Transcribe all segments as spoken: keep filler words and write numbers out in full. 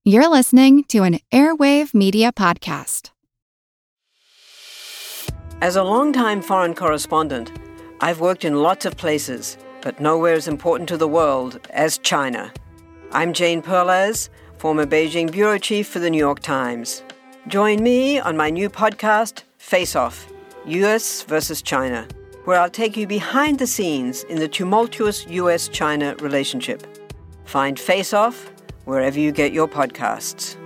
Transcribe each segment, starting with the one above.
You're listening to an Airwave Media Podcast. As a longtime foreign correspondent, I've worked in lots of places, but nowhere as important to the world as China. I'm Jane Perlez, former Beijing bureau chief for the New York Times. Join me on my new podcast, Face Off, U S versus China, where I'll take you behind the scenes in the tumultuous U S China relationship. Find Face Off wherever you get your podcasts.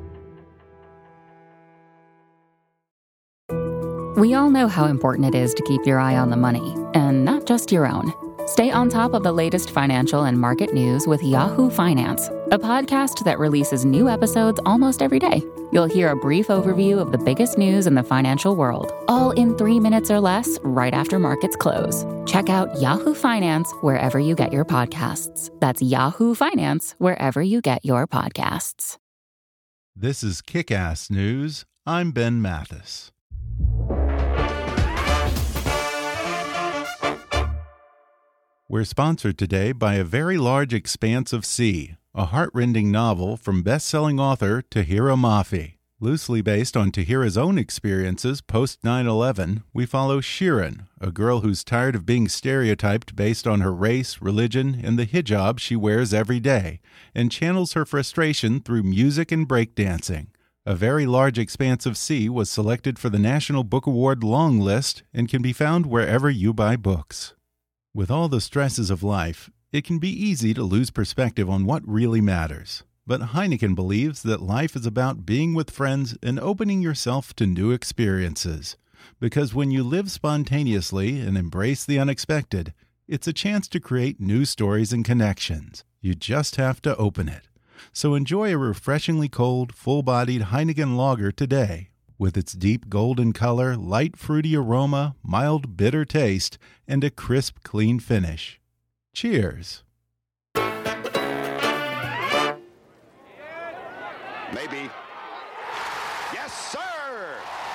We all know how important it is to keep your eye on the money, and not just your own. Stay on top of the latest financial and market news with Yahoo Finance, a podcast that releases new episodes almost every day. You'll hear a brief overview of the biggest news in the financial world, all in three minutes or less, right after markets close. Check out Yahoo Finance wherever you get your podcasts. That's Yahoo Finance wherever you get your podcasts. This is Kick-Ass News. I'm Ben Mathis. We're sponsored today by A Very Large Expanse of Sea, a heartrending novel from best-selling author Tahereh Mafi. Loosely based on Tahereh's own experiences post nine eleven, we follow Shirin, a girl who's tired of being stereotyped based on her race, religion, and the hijab she wears every day, and channels her frustration through music and breakdancing. A Very Large Expanse of Sea was selected for the National Book Award long list and can be found wherever you buy books. With all the stresses of life, it can be easy to lose perspective on what really matters. But Heineken believes that life is about being with friends and opening yourself to new experiences. Because when you live spontaneously and embrace the unexpected, it's a chance to create new stories and connections. You just have to open it. So enjoy a refreshingly cold, full-bodied Heineken lager today. With its deep golden color, light fruity aroma, mild bitter taste, and a crisp, clean finish. Cheers. Maybe. Yes, sir!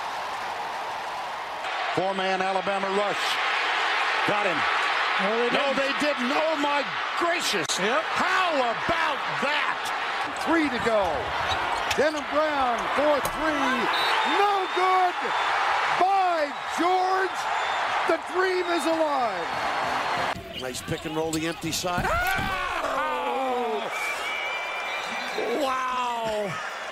Four-man Alabama rush. Got him. No, they, no, they didn't. Oh, my gracious. Yep. How about that? Three to go. Denham Brown for three. No good. By George, the dream is alive. Nice pick and roll the empty side. Oh! Wow.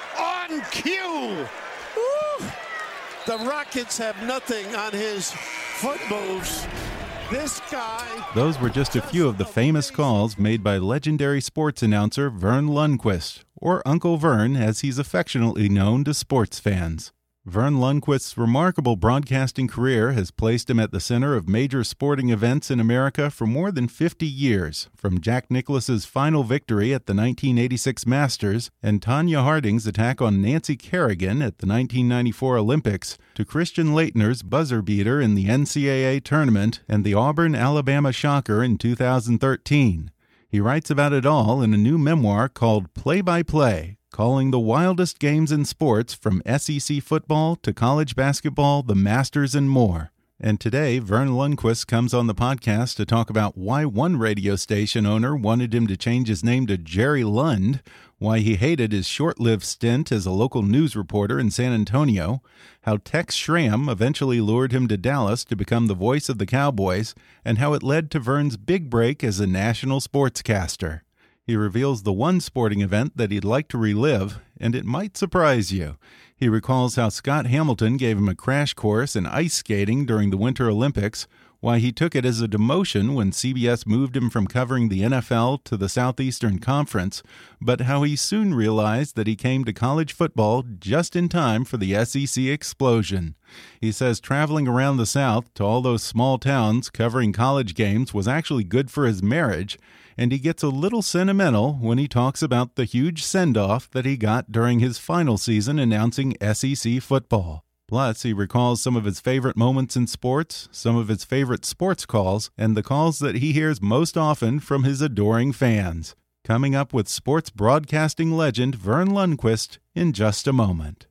On cue. Woo. The Rockets have nothing on his foot moves. This guy. Those were just a few of the famous calls made by legendary sports announcer Vern Lundquist, or Uncle Vern as he's affectionately known to sports fans. Vern Lundquist's remarkable broadcasting career has placed him at the center of major sporting events in America for more than fifty years, from Jack Nicklaus's final victory at the nineteen eighty-six Masters and Tonya Harding's attack on Nancy Kerrigan at the nineteen ninety-four Olympics, to Christian Laettner's buzzer beater in the N C double A tournament and the Auburn-Alabama shocker in two thousand thirteen. He writes about it all in a new memoir called Play-by-Play, calling the wildest games in sports from S E C football to college basketball, the Masters, and more. And today, Vern Lundquist comes on the podcast to talk about why one radio station owner wanted him to change his name to Jerry Lund, why he hated his short-lived stint as a local news reporter in San Antonio, how Tex Schramm eventually lured him to Dallas to become the voice of the Cowboys, and how it led to Vern's big break as a national sportscaster. He reveals the one sporting event that he'd like to relive, and it might surprise you. He recalls how Scott Hamilton gave him a crash course in ice skating during the Winter Olympics, why he took it as a demotion when C B S moved him from covering the N F L to the Southeastern Conference, but how he soon realized that he came to college football just in time for the S E C explosion. He says traveling around the South to all those small towns covering college games was actually good for his marriage, and he gets a little sentimental when he talks about the huge send-off that he got during his final season announcing S E C football. Plus, he recalls some of his favorite moments in sports, some of his favorite sports calls, and the calls that he hears most often from his adoring fans. Coming up with sports broadcasting legend Vern Lundquist in just a moment.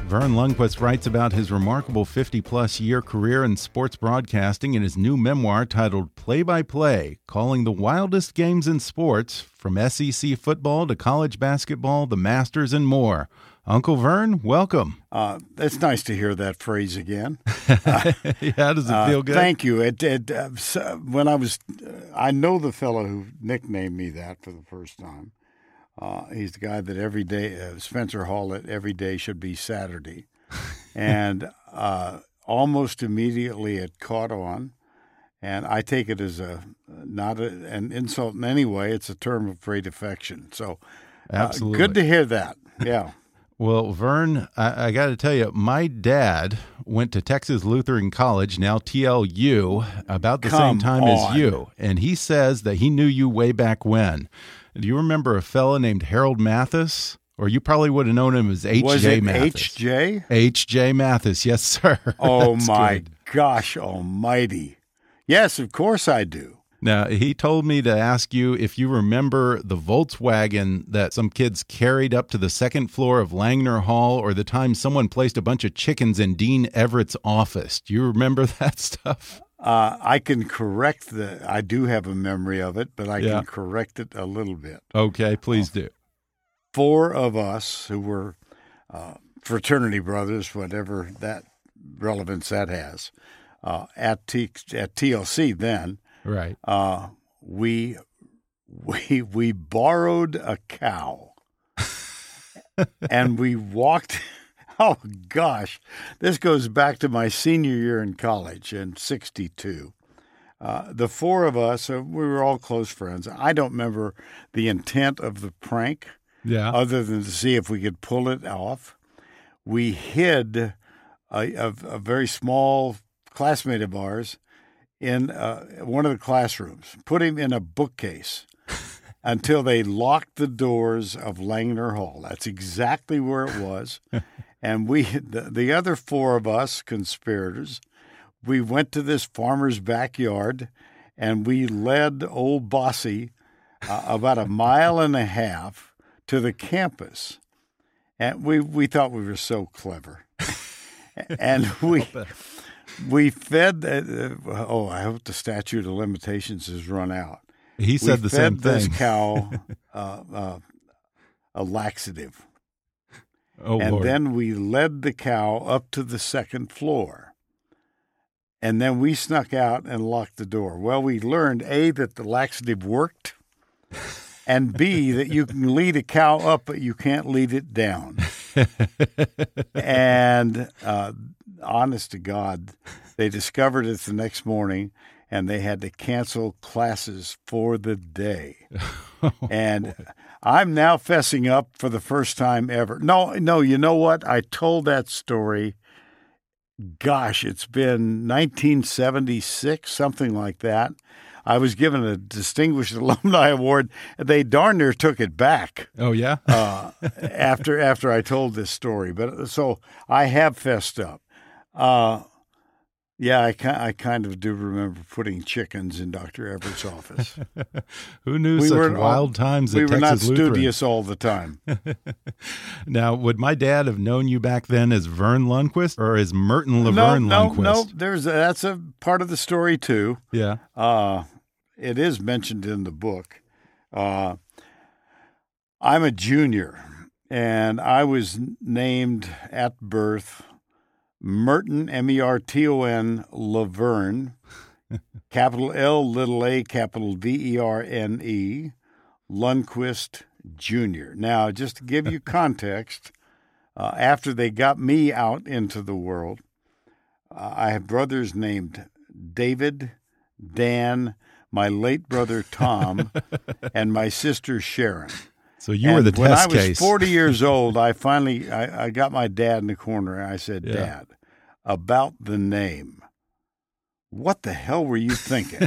Vern Lundquist writes about his remarkable fifty-plus year career in sports broadcasting in his new memoir titled Play by Play, calling the wildest games in sports, from S E C football to college basketball, the Masters, and more. Uncle Vern, welcome. Uh, it's nice to hear that phrase again. Uh, How does it feel good? Uh, thank you. It, it uh, when I was, uh, I know the fellow who nicknamed me that for the first time. Uh, he's the guy that every day, uh, Spencer Hall, at every day should be Saturday. And uh, almost immediately it caught on. And I take it as a not a, an insult in any way. It's a term of great affection. So uh, Absolutely. Good to hear that. Yeah. Well, Vern, I, I got to tell you, my dad went to Texas Lutheran College, now T L U, about the Come same time on. as you. And he says that he knew you way back when. Do you remember a fella named Harold Mathis? Or you probably would have known him as H J Was it Mathis. H J? H J Mathis, yes, sir. Oh, That's my good. gosh almighty. Yes, of course I do. Now, he told me to ask you if you remember the Volkswagen that some kids carried up to the second floor of Langner Hall, or the time someone placed a bunch of chickens in Dean Everett's office. Do you remember that stuff? Uh, I can correct the, I do have a memory of it, but I Yeah. can correct it a little bit. Okay, please do. Four of us who were uh, fraternity brothers, whatever that relevance that has, uh, at, T, at T L C then, Right. uh, we, we, we borrowed a cow and we walked. Oh, gosh, this goes back to my senior year in college in sixty-two. Uh, the four of us, uh, we were all close friends. I don't remember the intent of the prank Yeah. other than to see if we could pull it off. We hid a, a, a very small classmate of ours in uh, one of the classrooms, put him in a bookcase until they locked the doors of Langner Hall. That's exactly where it was. And we, the, the other four of us conspirators, we went to this farmer's backyard and we led old Bossy uh, about a mile and a half to the campus. And we, we thought we were so clever. And we we fed, uh, oh, I hope the statute of limitations has run out. He said we the same fed this thing. cow uh, uh, a laxative. Oh, and Lord. then we led the cow up to the second floor. And then we snuck out and locked the door. Well, we learned, A, that the laxative worked, and B, that you can lead a cow up, but you can't lead it down. And uh, honest to God, they discovered it the next morning, and they had to cancel classes for the day. And I'm now fessing up for the first time ever. No, no, you know what? I told that story. Gosh, it's been nineteen seventy-six, something like that. I was given a Distinguished Alumni Award. They darn near took it back Oh, yeah? uh, after after I told this story. But so I have fessed up. Uh, yeah, I, I kind of do remember putting chickens in Doctor Everett's office. Who knew We such weren't all- wild times We at were not Texas Lutheran? studious all the time. Now, would my dad have known you back then as Vern Lundquist or as Merton no, Laverne no, Lundquist? no. There's a, that's a part of the story too. Yeah. Uh, it is mentioned in the book. Uh, I'm a junior, and I was named at birth Merton, M E R T O N, Laverne, capital L, little a, capital V E R N E, Lundquist Junior Now, just to give you context, uh, after they got me out into the world, uh, I have brothers named David, Dan, my late brother Tom, and my sister Sharon. So you and were the when test I was case. forty years old, I finally I, I got my dad in the corner and I said, Yeah. Dad, about the name, what the hell were you thinking?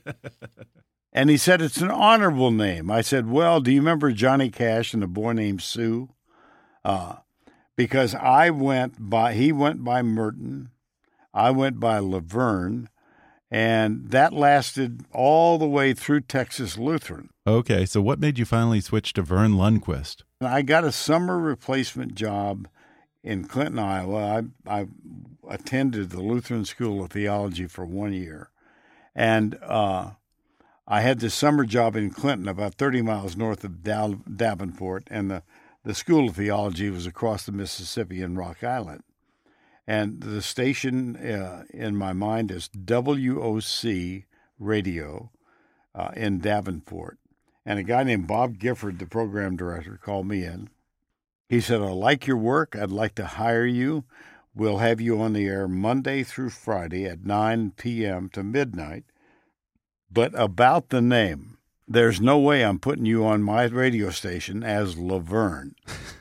And he said, it's an honorable name. I said, well, do you remember Johnny Cash and a boy named Sue? Uh, because I went by, he went by Merton, I went by Laverne, and that lasted all the way through Texas Lutheran. Okay, so what made you finally switch to Vern Lundquist? I got a summer replacement job in Clinton, Iowa. I, I attended the Lutheran School of Theology for one year. And uh, I had this summer job in Clinton, about thirty miles north of Dav- Davenport, and the, the School of Theology was across the Mississippi in Rock Island. And the station uh, in my mind is W O C Radio uh, in Davenport. And a guy named Bob Gifford, the program director, called me in. He said, I like your work. I'd like to hire you. We'll have you on the air Monday through Friday at nine p.m. to midnight. But about the name, there's no way I'm putting you on my radio station as Laverne.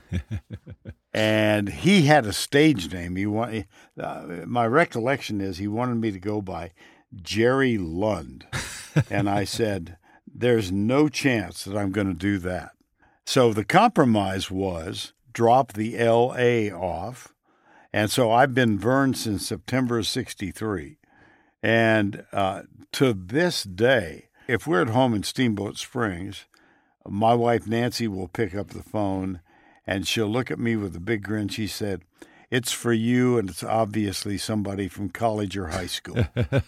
And he had a stage name. He want, uh, my recollection is he wanted me to go by Jerry Lund. And I said, there's no chance that I'm going to do that. So the compromise was drop the L A off. And so I've been Vern since September of sixty-three. And uh, to this day, if we're at home in Steamboat Springs, my wife Nancy will pick up the phone and she'll look at me with a big grin. She said, it's for you, and it's obviously somebody from college or high school.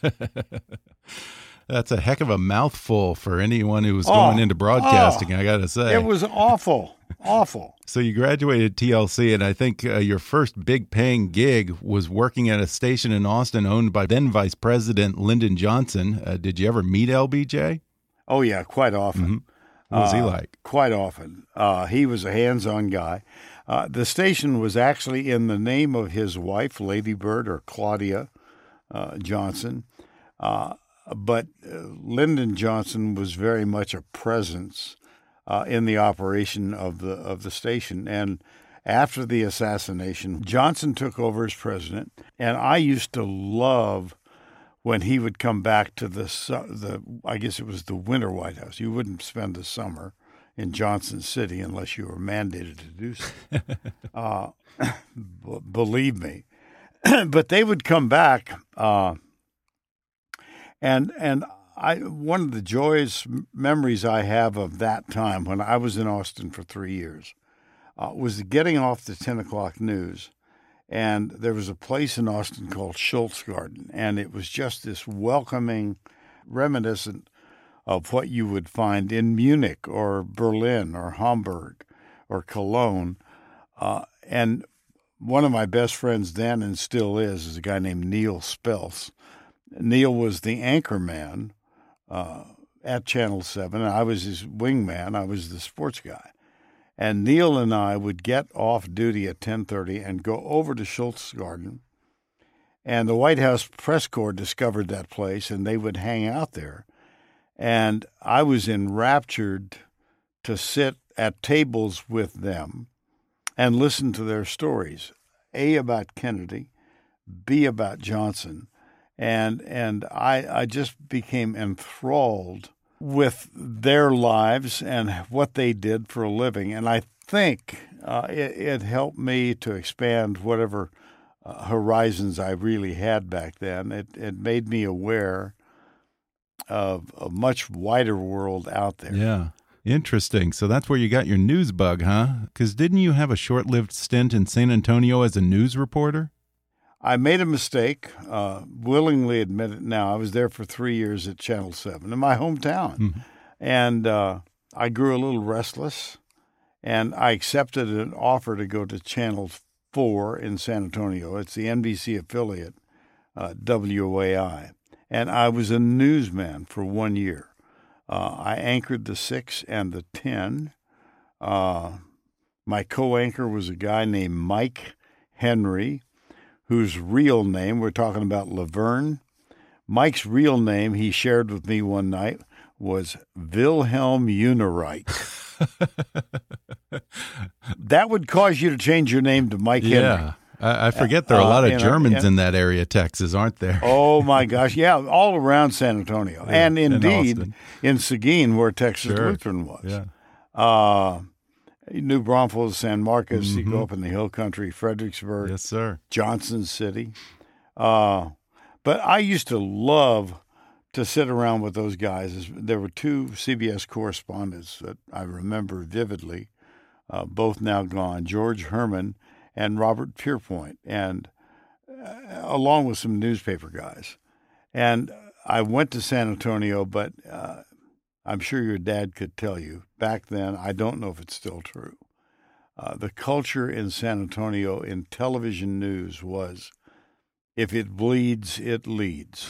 That's a heck of a mouthful for anyone who was going oh, into broadcasting, oh, I got to say. It was awful, awful. So you graduated T L C, and I think uh, your first big paying gig was working at a station in Austin owned by then Vice President Lyndon Johnson. Uh, did you ever meet L B J? Oh, yeah, quite often. Mm-hmm. What was uh, he like? Quite often. Uh, he was a hands-on guy. Uh, the station was actually in the name of his wife, Lady Bird, or Claudia uh, Johnson. Uh, but uh, Lyndon Johnson was very much a presence uh, in the operation of the of the station. And after the assassination, Johnson took over as president, and I used to love when he would come back to the, the I guess it was the winter White House. You wouldn't spend the summer in Johnson City unless you were mandated to do so. uh, b- believe me. But they would come back, uh, and and I one of the joyous memories I have of that time when I was in Austin for three years uh, was getting off the ten o'clock news. And there was a place in Austin called Schultz Garden, and it was just this welcoming, reminiscent of what you would find in Munich or Berlin or Hamburg or Cologne. Uh, and one of my best friends then and still is is a guy named Neil Spells. Neil was the anchor man uh, at Channel seven, and I was his wingman. I was the sports guy. And Neil and I would get off duty at ten thirty and go over to Schultz Garden. And the White House press corps discovered that place, and they would hang out there. And I was enraptured to sit at tables with them and listen to their stories, A, about Kennedy, B, about Johnson. And and I, I just became enthralled with their lives and what they did for a living. And I think uh, it, it helped me to expand whatever uh, horizons I really had back then. It, it made me aware of a much wider world out there. Yeah. Interesting. So that's where you got your news bug, huh? Because didn't you have a short-lived stint in San Antonio as a news reporter? I made a mistake, uh, willingly admit it now. I was there for three years at Channel seven in my hometown. Mm-hmm. And uh, I grew a little restless, and I accepted an offer to go to Channel four in San Antonio. It's the N B C affiliate, uh, W A I. And I was a newsman for one year. Uh, I anchored the six and the ten. Uh, my co-anchor was a guy named Mike Henry, whose real name, we're talking about Laverne. Mike's real name, he shared with me one night, was Wilhelm Uniright. That would cause you to change your name to Mike Henry. Yeah, I, I forget there are a lot of uh, Germans in, a, in that area, Texas, aren't there? Oh, my gosh. Yeah, all around San Antonio. Yeah, and indeed, in, in Seguin, where Texas sure. Lutheran was. Yeah. Uh, New Braunfels, San Marcos, Mm-hmm. you go up in the hill country, Fredericksburg. Yes, sir. Johnson City. Uh, but I used to love to sit around with those guys. There were two C B S correspondents that I remember vividly, uh, both now gone, George Herman and Robert Pierpoint, and uh, along with some newspaper guys. And I went to San Antonio, but uh, I'm sure your dad could tell you, back then, I don't know if it's still true, uh, the culture in San Antonio in television news was, if it bleeds, it leads.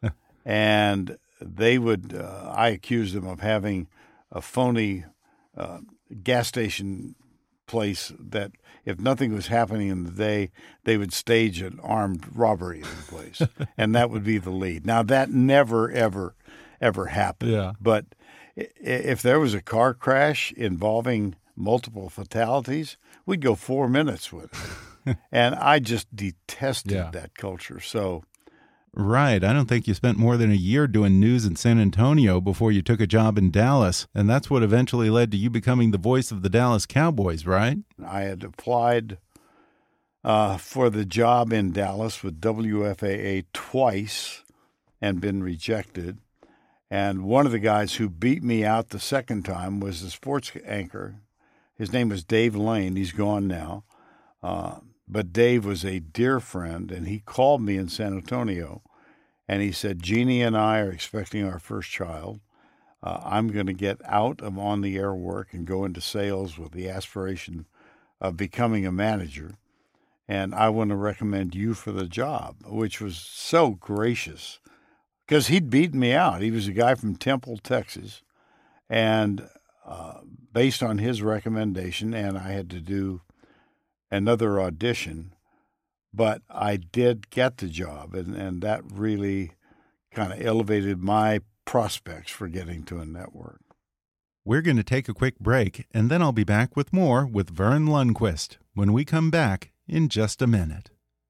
And they would, uh, I accused them of having a phony uh, gas station place that if nothing was happening in the day, they would stage an armed robbery in the place. And that would be the lead. Now, that never, ever, ever happened. Yeah. But if there was a car crash involving multiple fatalities, we'd go four minutes with it. And I just detested yeah. that culture. So, right. I don't think you spent more than a year doing news in San Antonio before you took a job in Dallas. And that's what eventually led to you becoming the voice of the Dallas Cowboys, right? I had applied uh, for the job in Dallas with W F A A twice and been rejected. And one of the guys who beat me out the second time was the sports anchor. His name was Dave Lane. He's gone now. Uh, but Dave was a dear friend, and he called me in San Antonio, and he said, Jeannie and I are expecting our first child. Uh, I'm going to get out of on-the-air work and go into sales with the aspiration of becoming a manager, and I want to recommend you for the job, which was so gracious because he'd beaten me out. He was a guy from Temple, Texas, and uh, based on his recommendation, and I had to do another audition, but I did get the job, and, and that really kind of elevated my prospects for getting to a network. We're going to take a quick break, and then I'll be back with more with Vern Lundquist when we come back in just a minute.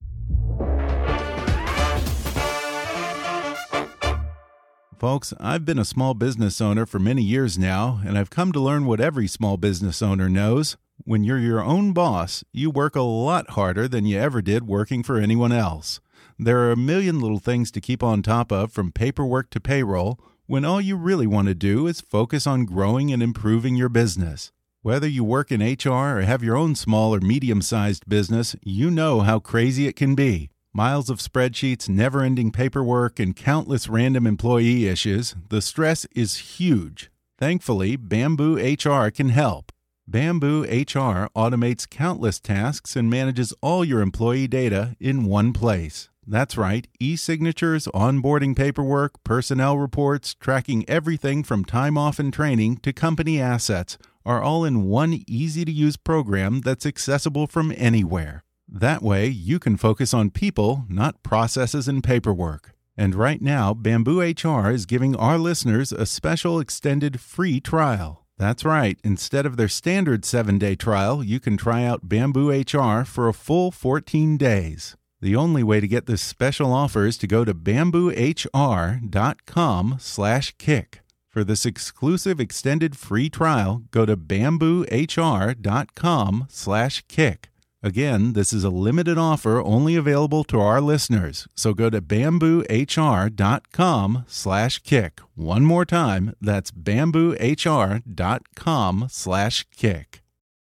Folks, I've been a small business owner for many years now, and I've come to learn what every small business owner knows. When you're your own boss, you work a lot harder than you ever did working for anyone else. There are a million little things to keep on top of, from paperwork to payroll, when all you really want to do is focus on growing and improving your business. Whether you work in H R or have your own small or medium-sized business, you know how crazy it can be. Miles of spreadsheets, never-ending paperwork, and countless random employee issues, the stress is huge. Thankfully, Bamboo H R can help. Bamboo H R automates countless tasks and manages all your employee data in one place. That's right, e-signatures, onboarding paperwork, personnel reports, tracking everything from time off and training to company assets are all in one easy-to-use program that's accessible from anywhere. That way, you can focus on people, not processes and paperwork. And right now, Bamboo H R is giving our listeners a special extended free trial. That's right. Instead of their standard seven-day trial, you can try out Bamboo H R for a full fourteen days. The only way to get this special offer is to go to bamboo h r dot com slash kick. For this exclusive extended free trial, go to bamboo h r dot com slash kick. Again, this is a limited offer only available to our listeners, so go to bamboo h r dot com slash kick. One more time, that's bamboo h r dot com slash kick.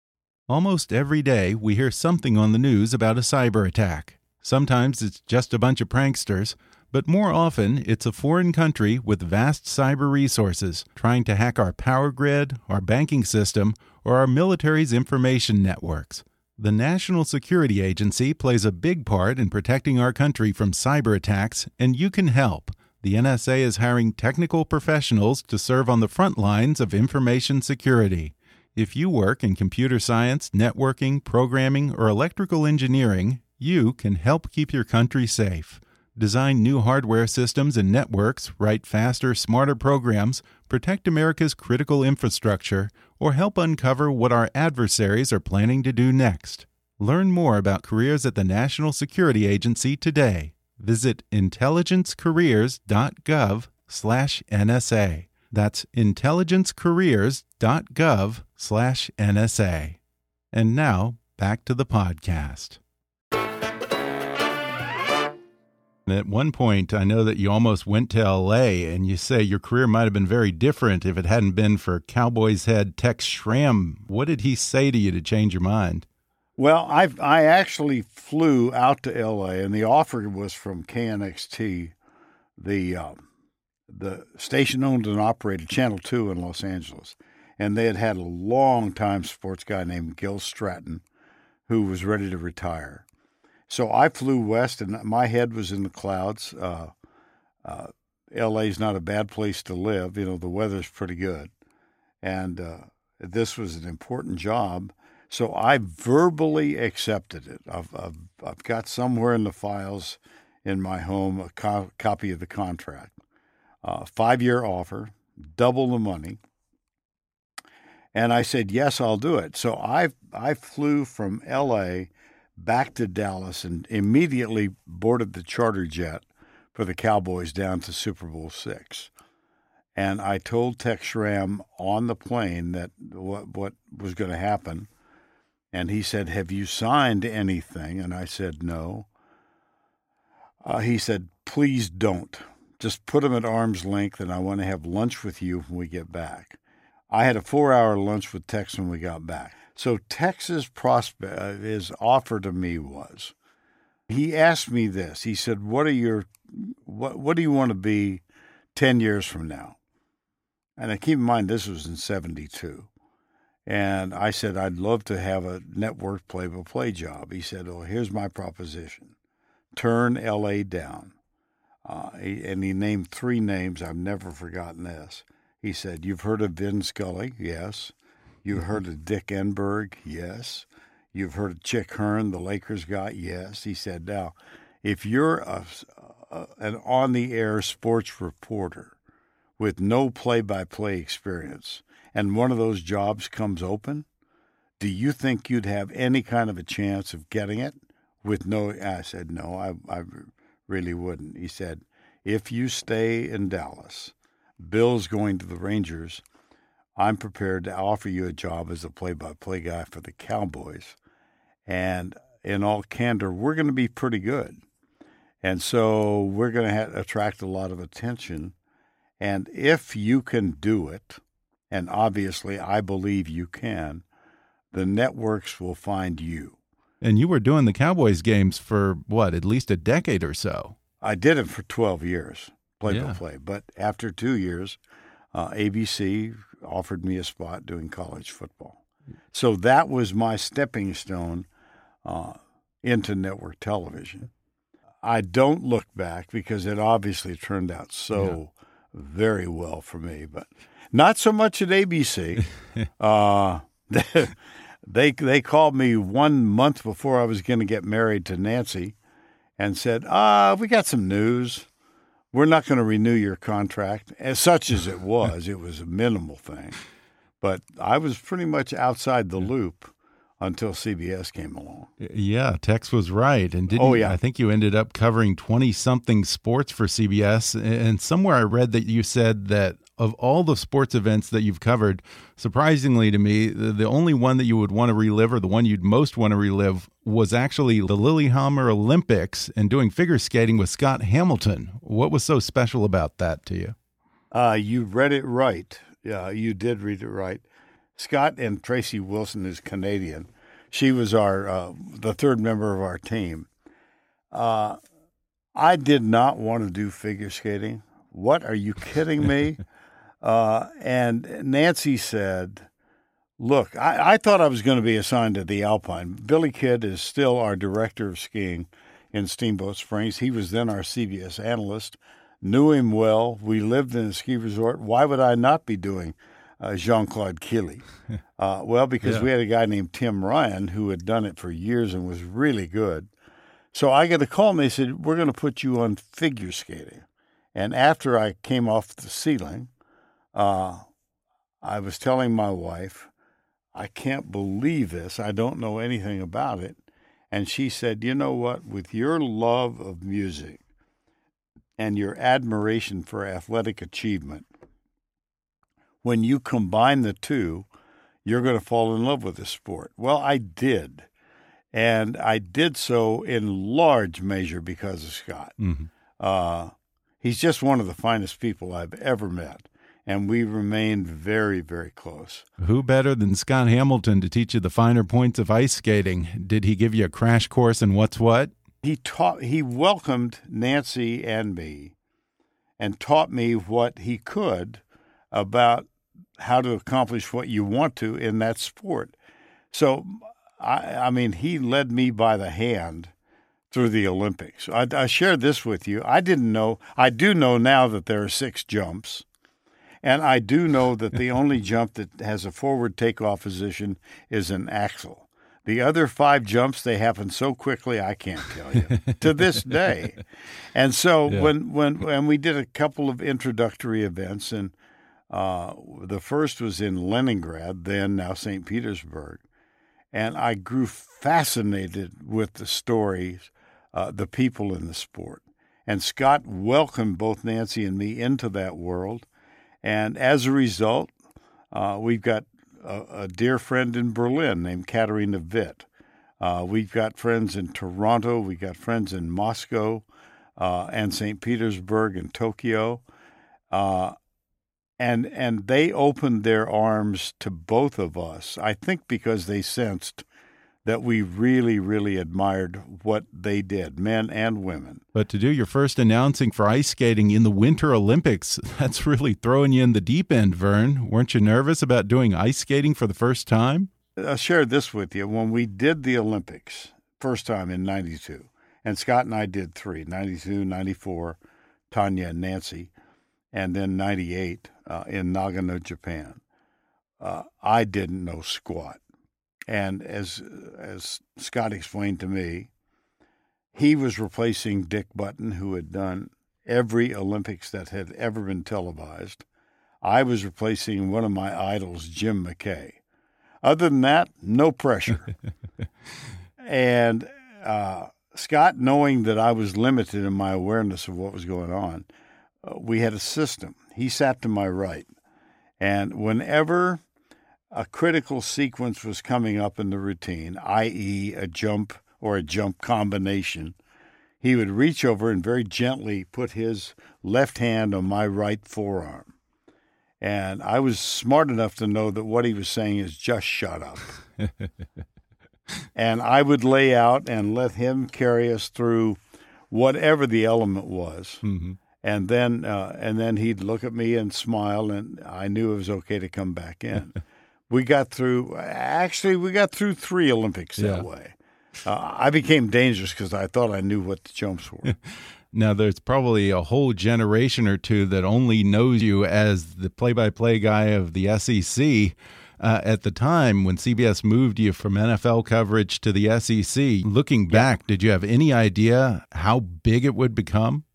Almost every day, we hear something on the news about a cyber attack. Sometimes it's just a bunch of pranksters, but more often it's a foreign country with vast cyber resources trying to hack our power grid, our banking system, or our military's information networks. The National Security Agency plays a big part in protecting our country from cyber attacks, and you can help. The N S A is hiring technical professionals to serve on the front lines of information security. If you work in computer science, networking, programming, or electrical engineering, you can help keep your country safe. Design new hardware systems and networks, write faster, smarter programs, protect America's critical infrastructure, or help uncover what our adversaries are planning to do next. Learn more about careers at the National Security Agency today. Visit intelligence careers dot gov slash N S A. That's intelligence careers dot gov slash N S A. And now, back to the podcast. At one point, I know that you almost went to L A, and you say your career might have been very different if it hadn't been for Cowboys head Tex Schramm. What did he say to you to change your mind? Well, I I actually flew out to L A, and the offer was from K N X T, the uh, the station owned and operated Channel two in Los Angeles, and they had had a long-time sports guy named Gil Stratton, who was ready to retire. So I flew west, and my head was in the clouds. Uh, uh, L A's not a bad place to live. You know, the weather's pretty good, and uh, this was an important job. So I verbally accepted it. I've, I've, I've got somewhere in the files in my home a co- copy of the contract. Uh, five-year offer, double the money. And I said, yes, I'll do it. So I I flew from L A back to Dallas and immediately boarded the charter jet for the Cowboys down to Super Bowl six. And I told Tex Schramm on the plane that what, what was going to happen. And he said, have you signed anything? And I said, no. Uh, he said, please don't. Just put them at arm's length, and I want to have lunch with you when we get back. I had a four-hour lunch with Tex when we got back. So Tex's prospect, uh, his offer to me was, he asked me this. He said, what are your, what, what do you want to be ten years from now? And I keep in mind, this was in seventy-two. And I said, I'd love to have a network play-by-play job. He said, oh, here's my proposition. Turn L A down. Uh, he, and he named three names. I've never forgotten this. He said, you've heard of Vin Scully? Yes. You've heard of Dick Enberg? Yes. You've heard of Chick Hearn, the Lakers guy? Yes. He said, now, if you're a, a, an on-the-air sports reporter with no play-by-play experience, and one of those jobs comes open, do you think you'd have any kind of a chance of getting it with no? I said, no, I, I really wouldn't. He said, if you stay in Dallas, Bill's going to the Rangers, I'm prepared to offer you a job as a play-by-play guy for the Cowboys. And in all candor, we're going to be pretty good. And so we're going to ha- attract a lot of attention. And if you can do it, and obviously I believe you can, the networks will find you. And you were doing the Cowboys games for, what, at least a decade or so? I did it for twelve years, play-by-play. Yeah. But after two years, uh, A B C offered me a spot doing college football. So that was my stepping stone uh, into network television. I don't look back because it obviously turned out so yeah. very well for me, but not so much at A B C. uh, they they called me one month before I was going to get married to Nancy and said, ah, we got some news. We're not going to renew your contract. As such as it was, it was a minimal thing. But I was pretty much outside the loop until C B S came along. Yeah, Tex was right. And didn't oh, yeah. I think you ended up covering twenty-something sports for C B S. And somewhere I read that you said that of all the sports events that you've covered, surprisingly to me, the only one that you would want to relive, or the one you'd most want to relive, was actually the Lillehammer Olympics and doing figure skating with Scott Hamilton. What was so special about that to you? Uh, you read it right. Yeah, you did read it right. Scott and Tracy Wilson is Canadian. She was our uh, the third member of our team. Uh, I did not want to do figure skating. What, are you kidding me? uh, and Nancy said, look, I, I thought I was going to be assigned to the Alpine. Billy Kidd is still our director of skiing in Steamboat Springs. He was then our C B S analyst. Knew him well. We lived in a ski resort. Why would I not be doing uh, Jean-Claude Killy? Uh, well, because yeah. we had a guy named Tim Ryan who had done it for years and was really good. So I got a call and they said, we're going to put you on figure skating. And after I came off the ceiling, uh, I was telling my wife, I can't believe this. I don't know anything about it. And she said, you know what? With your love of music and your admiration for athletic achievement, when you combine the two, you're going to fall in love with the sport. Well, I did. And I did so in large measure because of Scott. Mm-hmm. Uh, he's just one of the finest people I've ever met. and we remained very, very close. Who better than Scott Hamilton to teach you the finer points of ice skating? Did he give you a crash course in what's what? He taught. He welcomed Nancy and me and taught me what he could about how to accomplish what you want to in that sport. So, I, I mean, he led me by the hand through the Olympics. I, I shared this with you. I didn't know. I do know now that there are six jumps. And I do know that the only jump that has a forward takeoff position is an axel. The other five jumps, they happen so quickly, I can't tell you, to this day. And so yeah. when, when, when we did a couple of introductory events, and uh, the first was in Leningrad, then now Saint Petersburg, and I grew fascinated with the stories, uh, the people in the sport. And Scott welcomed both Nancy and me into that world. And as a result, uh, we've got a, a dear friend in Berlin named Katarina Witt. Uh, we've got friends in Toronto. We've got friends in Moscow uh, and Saint Petersburg and Tokyo. Uh, and and they opened their arms to both of us, I think because they sensed that we really, really admired what they did, men and women. But to do your first announcing for ice skating in the Winter Olympics, that's really throwing you in the deep end, Vern. Weren't you nervous about doing ice skating for the first time? I'll share this with you. When we did the Olympics, first time in ninety-two, and Scott and I did three, ninety-two, ninety-four, Tanya and Nancy, and then ninety-eight uh, in Nagano, Japan, uh, I didn't know squat. And as as Scott explained to me, he was replacing Dick Button, who had done every Olympics that had ever been televised. I was replacing one of my idols, Jim McKay. Other than that, no pressure. and uh, Scott, knowing that I was limited in my awareness of what was going on, uh, we had a system. He sat to my right. And whenever a critical sequence was coming up in the routine, that is a jump or a jump combination, he would reach over and very gently put his left hand on my right forearm. And I was smart enough to know that what he was saying is just shut up. And I would lay out and let him carry us through whatever the element was. Mm-hmm. And then uh, and then he'd look at me and smile, and I knew it was okay to come back in. We got through, actually, we got through three Olympics that yeah. way. Uh, I became dangerous because I thought I knew what the jumps were. Now, there's probably a whole generation or two that only knows you as the play-by-play guy of the S E C. Uh, at the time, when C B S moved you from N F L coverage to the S E C, looking back, yeah. did you have any idea how big it would become?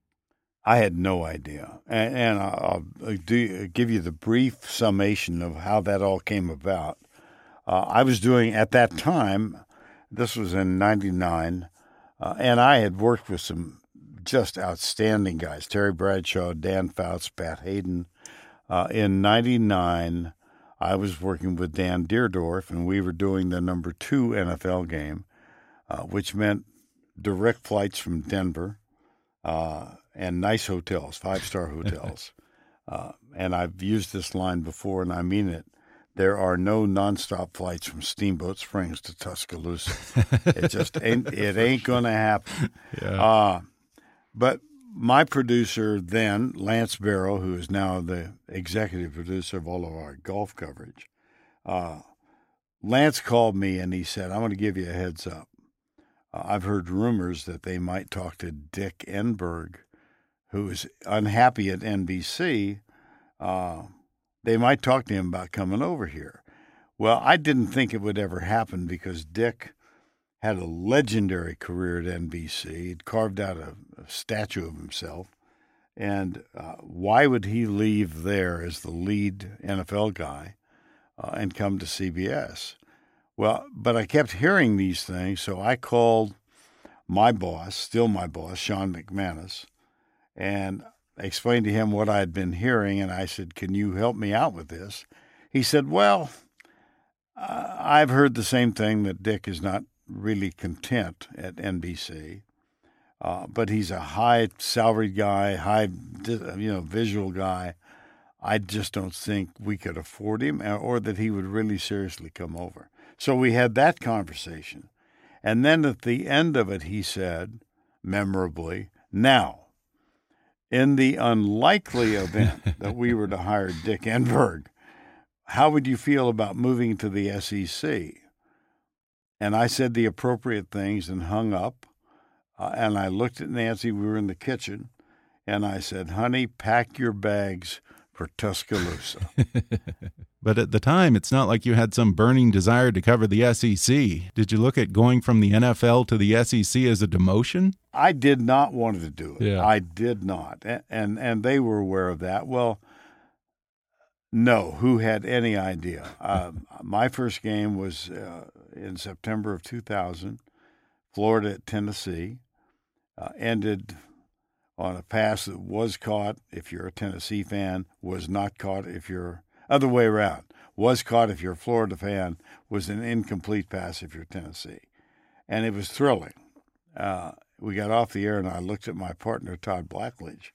I had no idea, and, and I'll do, give you the brief summation of how that all came about. Uh, I was doing, at that time, this was in ninety-nine, uh, and I had worked with some just outstanding guys, Terry Bradshaw, Dan Fouts, Pat Hayden. Uh, in ninety-nine, I was working with Dan Deerdorf, and we were doing the number two N F L game, uh, which meant direct flights from Denver, uh, and nice hotels, five-star hotels. uh, and I've used this line before, and I mean it. There are no nonstop flights from Steamboat Springs to Tuscaloosa. It just ain't, it ain't going to happen. Yeah. Uh, but my producer then, Lance Barrow, who is now the executive producer of all of our golf coverage, uh, Lance called me and he said, "I want to give you a heads up. Uh, I've heard rumors that they might talk to Dick Enberg, who is unhappy at N B C. Uh, they might talk to him about coming over here." Well, I didn't think it would ever happen because Dick had a legendary career at N B C. He'd carved out a, a statue of himself. And uh, why would he leave there as the lead N F L guy uh, and come to C B S? Well, but I kept hearing these things, so I called my boss, still my boss, Sean McManus, and I explained to him what I had been hearing, and I said, "Can you help me out with this?" He said, "Well, uh, I've heard the same thing, that Dick is not really content at N B C, uh, but he's a high salaried guy, high, you know, visual guy. I just don't think we could afford him or that he would really seriously come over. So we had that conversation. And then at the end of it, he said, memorably, now, in the unlikely event that we were to hire Dick Enberg, how would you feel about moving to the S E C? And I said the appropriate things and hung up. Uh, and I looked at Nancy. We were in the kitchen. And I said, honey, pack your bags for Tuscaloosa. But at the time, it's not like you had some burning desire to cover the S E C. Did you look at going from the N F L to the S E C as a demotion? I did not want to do it. Yeah. I did not. And, and and they were aware of that. Well, no, who had any idea? Uh, my first game was uh, in September of two thousand, Florida at Tennessee, uh, ended on a pass that was caught if you're a Tennessee fan, was not caught if you're other way around. Was caught if you're a Florida fan, was an incomplete pass if you're Tennessee. And it was thrilling. Uh, we got off the air, and I looked at my partner, Todd Blackledge,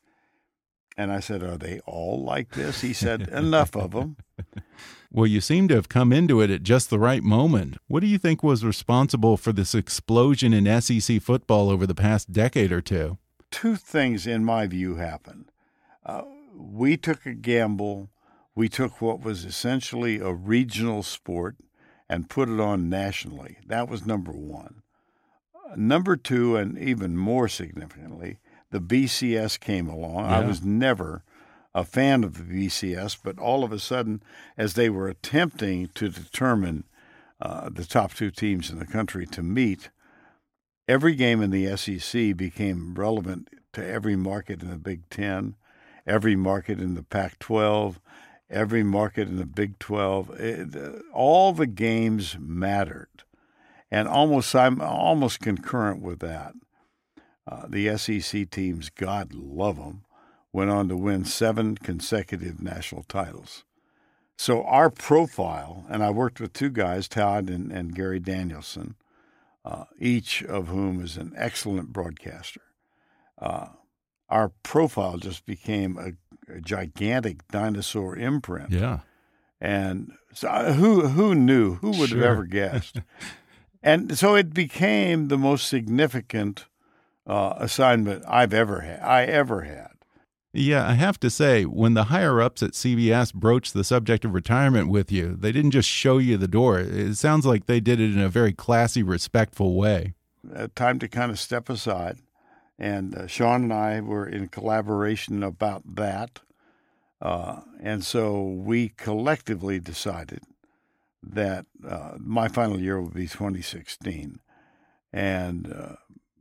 and I said, are they all like this? He said, enough of them. Well, you seem to have come into it at just the right moment. What do you think was responsible for this explosion in S E C football over the past decade or two? Two things, in my view, happened. Uh, we took a gamble. We took what was essentially a regional sport and put it on nationally. That was number one. Uh, number two, and even more significantly, the B C S came along. Yeah. I was never a fan of the B C S, but all of a sudden, as they were attempting to determine uh, the top two teams in the country to meet, every game in the S E C became relevant to every market in the Big Ten, every market in the Pac twelve, every market in the Big twelve. It, uh, all the games mattered. And almost I'm almost concurrent with that. Uh, the S E C teams, God love them, went on to win seven consecutive national titles. So our profile, and I worked with two guys, Todd and, and Gary Danielson, Uh, each of whom is an excellent broadcaster. Uh, our profile just became a, a gigantic dinosaur imprint. Yeah. And so who who knew? Who would Sure. have ever guessed? And so it became the most significant uh, assignment I've ever had. I ever had. Yeah, I have to say, when the higher-ups at C B S broached the subject of retirement with you, they didn't just show you the door. It sounds like they did it in a very classy, respectful way. Uh, time to kind of step aside. And uh, Sean and I were in collaboration about that. Uh, and so we collectively decided that uh, my final year would be twenty sixteen. And uh,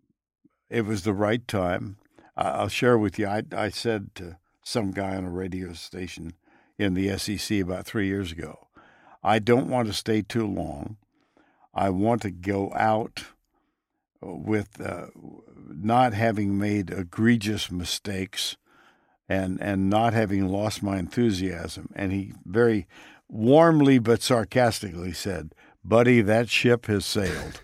it was the right time. I'll share with you, I, I said to some guy on a radio station in the S E C about three years ago, I don't want to stay too long. I want to go out with uh, not having made egregious mistakes and, and not having lost my enthusiasm. And he very warmly but sarcastically said, buddy, that ship has sailed.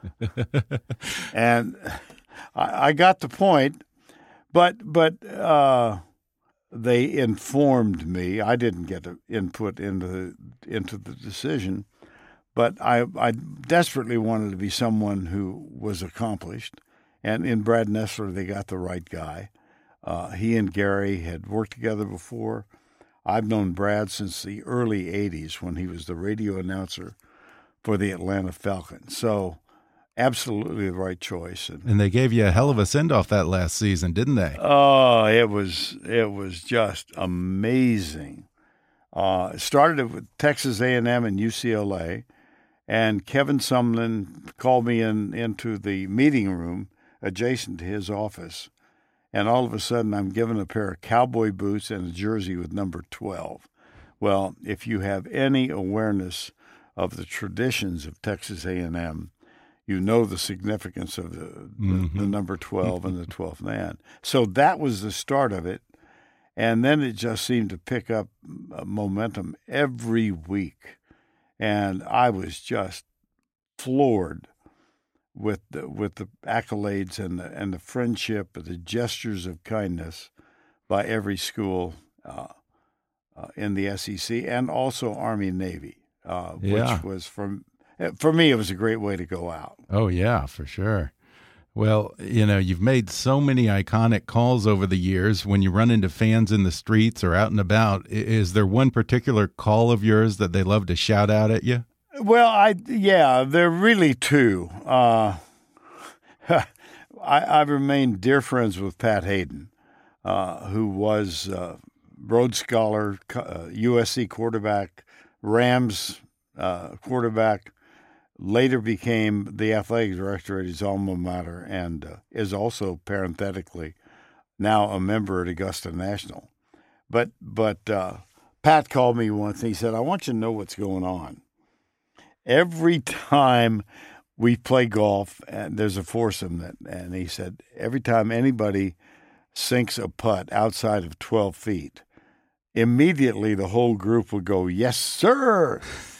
And I, I got the point. But but uh, they informed me. I didn't get input into the, into the decision, but I I desperately wanted to be someone who was accomplished. And in Brad Nessler, they got the right guy. Uh, he and Gary had worked together before. I've known Brad since the early eighties when he was the radio announcer for the Atlanta Falcons. So absolutely the right choice. And, and they gave you a hell of a send-off that last season, didn't they? Oh, it was it was just amazing. Uh, it started with Texas A and M and U C L A, and Kevin Sumlin called me in into the meeting room adjacent to his office, and all of a sudden I'm given a pair of cowboy boots and a jersey with number twelve. Well, if you have any awareness of the traditions of Texas A and M, you know the significance of the, mm-hmm. the, the number twelve and the twelfth man. So that was the start of it. And then it just seemed to pick up momentum every week. And I was just floored with the, with the accolades and the, and the friendship, the gestures of kindness by every school. Uh, uh, in the S E C, and also Army and Navy, uh, Yeah. which was, from, for me, it was a great way to go out. Oh, yeah, for sure. Well, you know, you've made so many iconic calls over the years. When you run into fans in the streets or out and about, i- is there one particular call of yours that they love to shout out at you? Well, I yeah, there are really two. Uh, I, I've remained dear friends with Pat Hayden, uh, who was uh, Rhodes Scholar, uh, U S C quarterback, Rams uh, quarterback, later became the athletic director at his alma mater, and uh, is also parenthetically now a member at Augusta National. But but uh, Pat called me once and he said, "I want you to know what's going on. Every time we play golf, and there's a foursome, that, and he said, every time anybody sinks a putt outside of twelve feet, immediately the whole group would go, 'Yes, sir.'"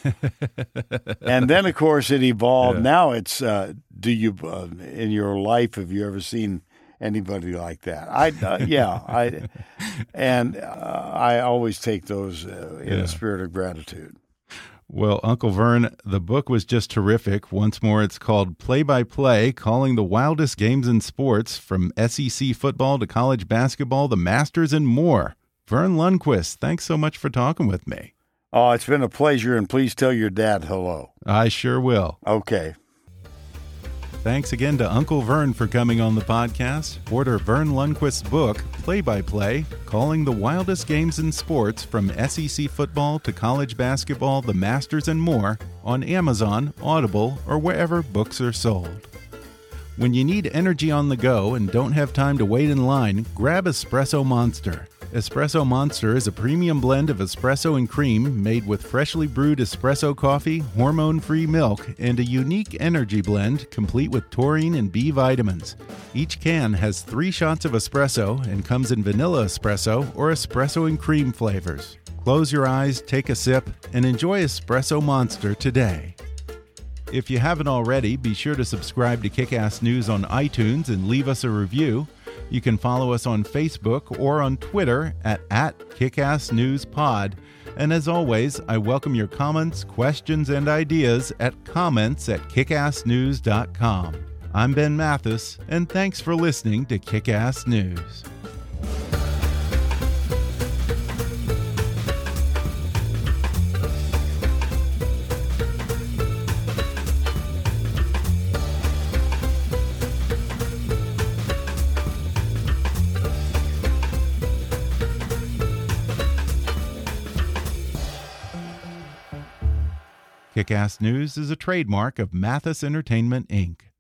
And then, of course, it evolved. Yeah. Now it's, uh, do you, uh, in your life, have you ever seen anybody like that? I, uh, yeah, I, and uh, I always take those uh, in Yeah. a spirit of gratitude. Well, Uncle Vern, the book was just terrific. Once more, it's called Play by Play, calling the wildest games in sports, from S E C football to college basketball, the Masters, and more. Vern Lundquist, thanks so much for talking with me. Oh, it's been a pleasure, and please tell your dad hello. I sure will. Okay. Thanks again to Uncle Vern for coming on the podcast. Order Vern Lundquist's book, Play by Play, calling the wildest games in sports, from S E C football to college basketball, the Masters, and more, on Amazon, Audible, or wherever books are sold. When you need energy on the go and don't have time to wait in line, grab Espresso Monster. Espresso Monster is a premium blend of espresso and cream made with freshly brewed espresso coffee, hormone-free milk, and a unique energy blend complete with taurine and B vitamins. Each can has three shots of espresso and comes in vanilla espresso or espresso and cream flavors. Close your eyes, take a sip, and enjoy Espresso Monster today. If you haven't already, be sure to subscribe to Kick-Ass News on iTunes and leave us a review. You can follow us on Facebook or on Twitter at, at KickassNewsPod. And as always, I welcome your comments, questions, and ideas at comments at kickass news dot com. I'm Ben Mathis, and thanks for listening to Kick-Ass News. Kick-Ass News is a trademark of Mathis Entertainment, Incorporated